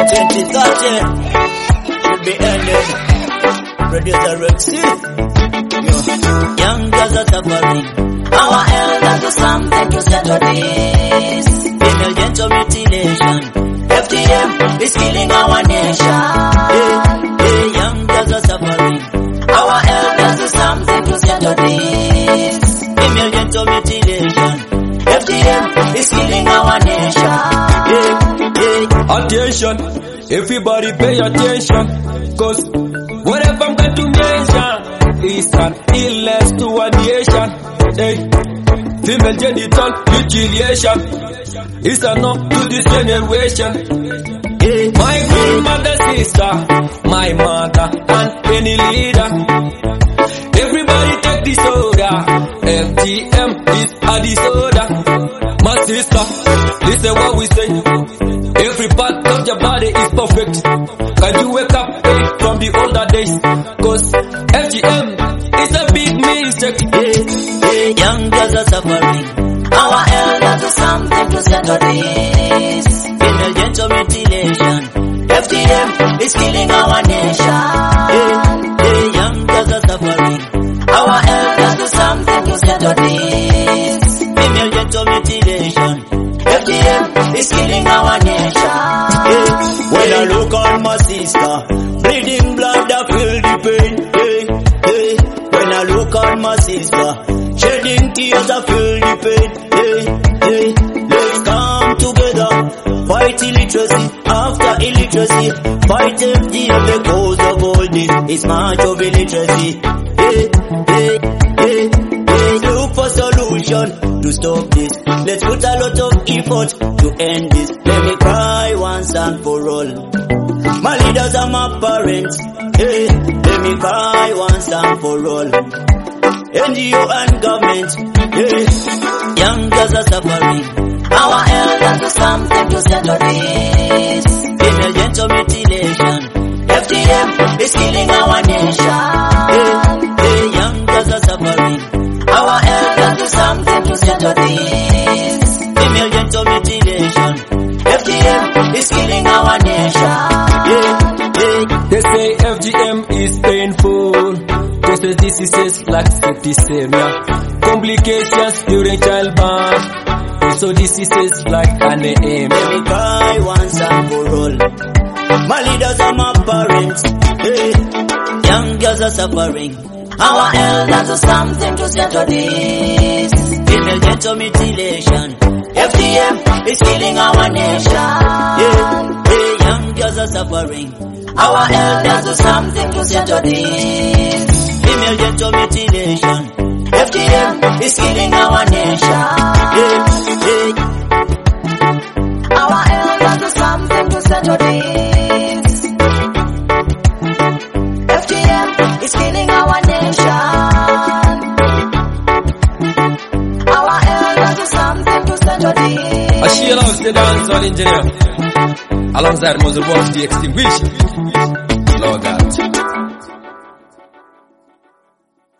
2030 should be ended. Producer Rexy, young girls are suffering. Our elders do something to settle this. Female genital mutilation, FGM is killing our nation. Young girls are suffering. Our elders do something to settle this. Female genital mutilation, FGM is killing our nation. Attention, everybody pay attention, cause whatever I'm going to mention is an illness to a nation. Female genital mutilation is a no to this generation. My grandmother, sister, my mother, and any leader. Everybody take disorder. FGM is a disorder. My sister, listen what we say. Every part of your body is perfect. Can you wake up from the older days? Cause FGM is a big mistake. Young girls are suffering. Our elders do something to settle this. Female genital mutilation, FGM is killing our nation. Young girls are suffering. Our elders do something to settle this. Female genital mutilation, FGM is killing our nation. When I look on my sister, bleeding blood, I feel the pain. When I look on my sister, shedding tears, I feel the pain. Let's come together, fight illiteracy after illiteracy, fight FGM because of all this is march of illiteracy. Look for solution to stop this. Let's put a lot of effort to end this. Let me cry once and for all. My leaders are my parents. Let me cry once and for all. NGO and government. Young girls are suffering. Our elders do something to settle this. Female genital mutilation, FGM is killing our nation. Young girls are suffering. Our elders do something to settle this. Female genital mutilation, FGM is killing our nation. They say FGM is painful, causes diseases like septicemia, complications during childbirth, also diseases like anemia. Let me cry once and for all. My leaders are my parents. Young girls are suffering. Our elders do something to settle this. Female genital mutilation, FGM is killing our nation. Young girls are suffering. Our elders do something to settle this. Female genital mutilation, FGM is killing our nation. Our elders do something to settle this. FGM is killing our nation. Our elders do something to settle this. She allows the dancehall engineer alongside Muzzle Box the Extinguisher. Lord God.